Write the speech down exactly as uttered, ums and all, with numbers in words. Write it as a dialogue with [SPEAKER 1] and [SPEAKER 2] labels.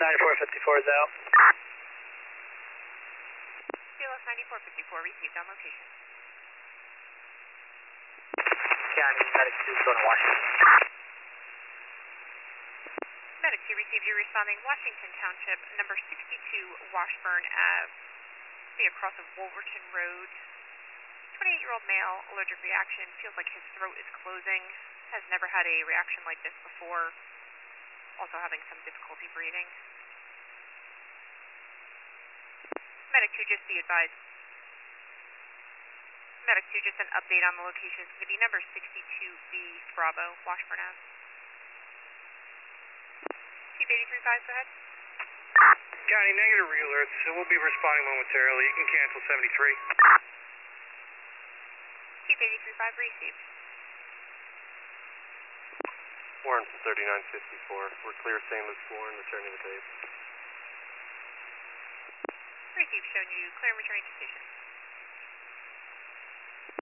[SPEAKER 1] ninety-four fifty-four is out.
[SPEAKER 2] C L S ninety-four fifty-four received on location.
[SPEAKER 1] County, Medic two going to Washington.
[SPEAKER 2] Medic two received you responding Washington Township, number sixty-two Washburn Ave. See across of Wolverton Road. twenty-eight-year-old male, allergic reaction, feels like his throat is closing, has never had a reaction like this before, also having some difficulty breathing. Medic two, just be advised. Medic two, just an update on the location. It's going to be number sixty-two B Bravo, Washburn Ave. Chief eight three five, go ahead.
[SPEAKER 3] County, negative re-alerts, so we'll be responding momentarily. You can cancel seventy-three.
[SPEAKER 2] Chief eight three five, received.
[SPEAKER 4] Warren from thirty-nine fifty-four. We're clear Saint Louis Warren, returning to base.
[SPEAKER 2] Received, showing you clear and returning to station.